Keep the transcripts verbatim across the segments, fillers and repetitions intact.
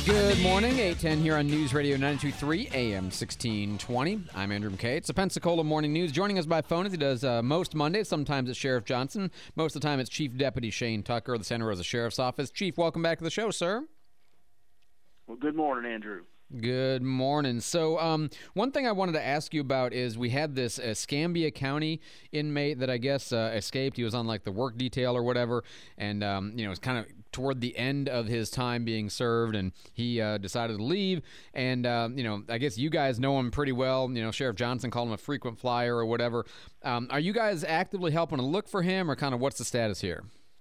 Good morning, eight ten here on News Radio ninety-two point three, A M sixteen twenty. I'm Andrew McKay. It's the Pensacola Morning News. Joining us by phone as he does uh, most Mondays. Sometimes it's Sheriff Johnson. Most of the time it's Chief Deputy Shane Tucker of the Santa Rosa Sheriff's Office. Chief, welcome back to the show, sir. Well, good morning, Andrew. Good morning. So um, one thing I wanted to ask you about is we had this Escambia County inmate that I guess uh, escaped. He was on like the work detail or whatever, and um, you know, it was kind of toward the end of his time being served, and he uh, decided to leave. And uh, you know, I guess you guys know him pretty well. You know, Sheriff Johnson called him a frequent flyer or whatever. Um, are you guys actively helping to look for him, or kind of what's the status here?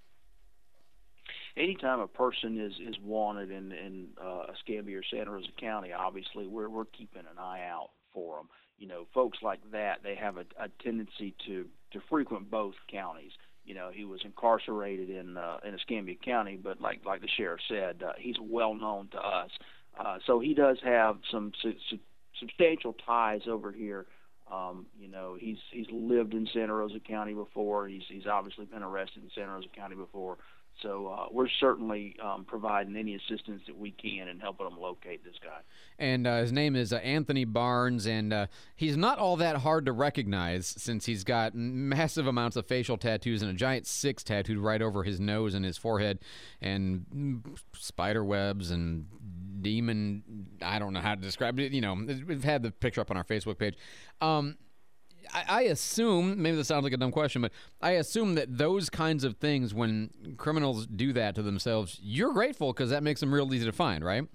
Anytime a person is, is wanted in, in uh, Escambia or Santa Rosa County, obviously we're we're keeping an eye out for them. You know, folks like that, they have a, a tendency to, to frequent both counties. You know, he was incarcerated in uh, in Escambia County, but like like the sheriff said, uh, he's well known to us. Uh, so he does have some su- su- substantial ties over here. Um, you know, he's he's lived in Santa Rosa County before. He's he's obviously been arrested in Santa Rosa County before. So uh, we're certainly um, providing any assistance that we can and helping them locate this guy. And uh, his name is uh, Anthony Barnes, and uh, he's not all that hard to recognize since he's got massive amounts of facial tattoos and a giant six tattooed right over his nose and his forehead, and spider webs and demon, I don't know how to describe it. You know, we've had the picture up on our Facebook page. Um, I, I assume, maybe this sounds like a dumb question, but I assume that those kinds of things, when criminals do that to themselves, you're grateful because that makes them real easy to find, right?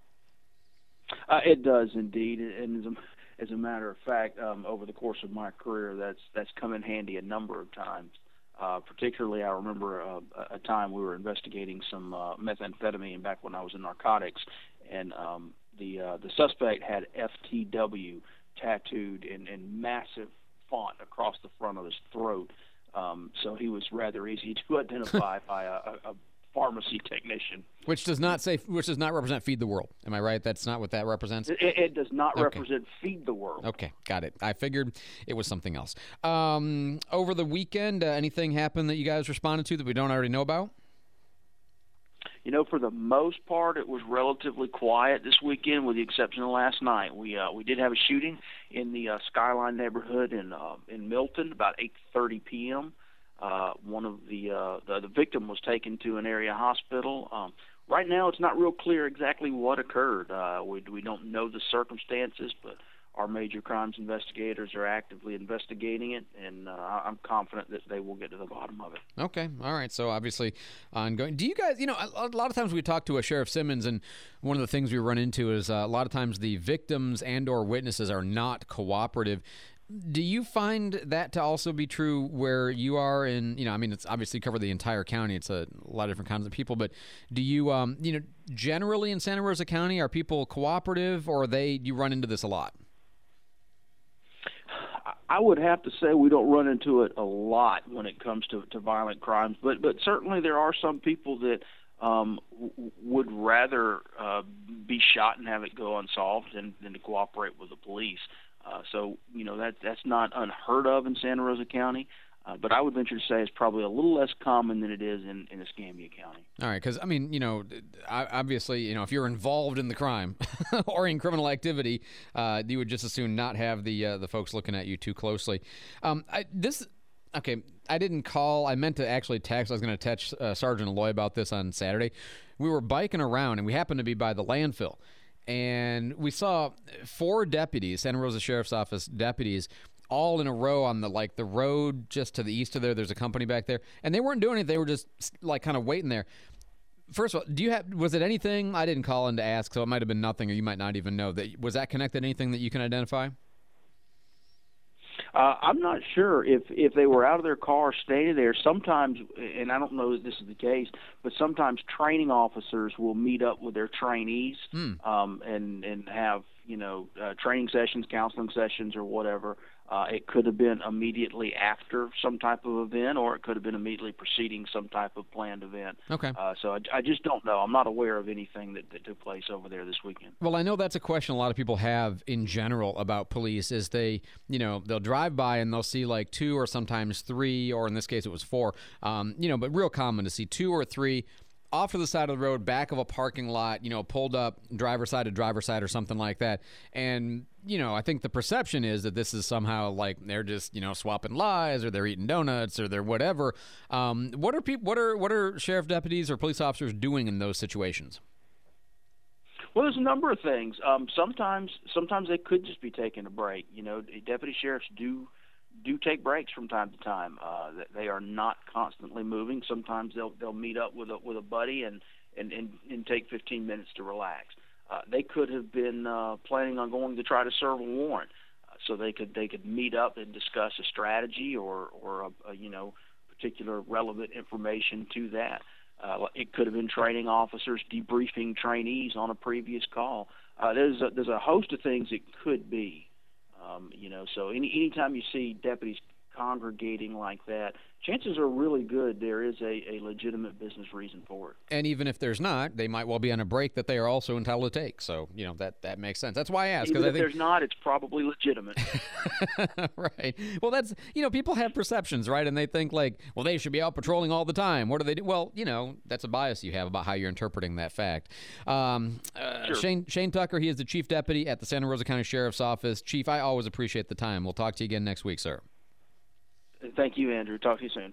Uh, it does indeed, and as a, as a matter of fact, um, over the course of my career, that's that's come in handy a number of times. Uh, particularly, I remember uh, a time we were investigating some uh, methamphetamine back when I was in narcotics, and um, the uh, the suspect had F T W tattooed in, in massive font across the front of his throat. Um, so he was rather easy to identify by a, a pharmacy technician. Which does not say, which does not represent Feed the World. Am I right? That's not what that represents? It, it does not okay. represent Feed the World. Okay, got it. I figured it was something else. Um, over the weekend, uh, anything happened that you guys responded to that we don't already know about? You know, for the most part, it was relatively quiet this weekend, with the exception of last night. We uh, we did have a shooting in the uh, Skyline neighborhood in uh, in Milton about eight thirty p.m. Uh, one of the, uh, the the victim was taken to an area hospital. Um, right now, it's not real clear exactly what occurred. Uh, we we don't know the circumstances, but our major crimes investigators are actively investigating it, and uh, I'm confident that they will get to the bottom of it. Okay, all right. So obviously ongoing. Do you guys, you know, a, a lot of times we talk to a Sheriff Simmons, and one of the things we run into is uh, a lot of times the victims and or witnesses are not cooperative. Do you find that to also be true where you are in, you know, I mean, it's obviously covered the entire county. It's a, a lot of different kinds of people, but do you, um, you know, generally in Santa Rosa County, are people cooperative, or are they, you run into this a lot? I would have to say we don't run into it a lot when it comes to, to violent crimes, but but certainly there are some people that um, w- would rather uh, be shot and have it go unsolved than, than to cooperate with the police. Uh, so, you know, that that's not unheard of in Santa Rosa County, uh, but I would venture to say it's probably a little less common than it is in, in Escambia County. All right, because, I mean, you know, obviously, you know, if you're involved in the crime or in criminal activity, uh, you would just as soon not have the uh, the folks looking at you too closely. Um, I, this, okay, I didn't call. I meant to actually text. I was going to text uh, Sergeant Alloy about this on Saturday. We were biking around, and we happened to be by the landfill. And we saw four deputies, Santa Rosa Sheriff's Office deputies, all in a row on the like the road just to the east of there. There's a company back there, and they weren't doing anything. They were just like kind of waiting there. First of all, do you have was it anything? I didn't call in to ask, so it might have been nothing, or you might not even know. That was that connected to anything that you can identify? Uh, I'm not sure if, if they were out of their car, staying there. Sometimes, and I don't know that this is the case, but sometimes training officers will meet up with their trainees mm. um, and and have you know uh, training sessions, counseling sessions, or whatever. Uh, it could have been immediately after some type of event, or it could have been immediately preceding some type of planned event. Okay. Uh, so I, I just don't know. I'm not aware of anything that, that took place over there this weekend. Well, I know that's a question a lot of people have in general about police is they, you know, they'll drive by and they'll see like two or sometimes three, or in this case it was four, um, you know, but real common to see two or three off to the side of the road, back of a parking lot, you know, pulled up driver side to driver side or something like that. And, you know, I think the perception is that this is somehow like they're just, you know, swapping lies or they're eating donuts or they're whatever. Um, what are people, what are, what are sheriff deputies or police officers doing in those situations? Well, there's a number of things. Um, sometimes, sometimes they could just be taking a break. You know, deputy sheriffs do do take breaks from time to time. Uh, they are not constantly moving. Sometimes they'll they'll meet up with a with a buddy and and and, and take fifteen minutes to relax. Uh, they could have been uh, planning on going to try to serve a warrant, uh, so they could they could meet up and discuss a strategy or or a, a you know particular relevant information to that. Uh, it could have been training officers debriefing trainees on a previous call. Uh, there's a, there's a host of things it could be, um, you know. So any anytime you see deputies congregating like that, chances are really good there is a, a legitimate business reason for it. And even if there's not, they might well be on a break that they are also entitled to take. So, you know, that, that makes sense. That's why I asked. Even I if think... there's not, it's probably legitimate. Right. Well, that's, you know, people have perceptions, right? And they think like, well, they should be out patrolling all the time. What do they do? Well, you know, that's a bias you have about how you're interpreting that fact. Um, uh, sure. Shane, Shane Tucker, he is the chief deputy at the Santa Rosa County Sheriff's Office. Chief, I always appreciate the time. We'll talk to you again next week, sir. Thank you, Andrew. Talk to you soon.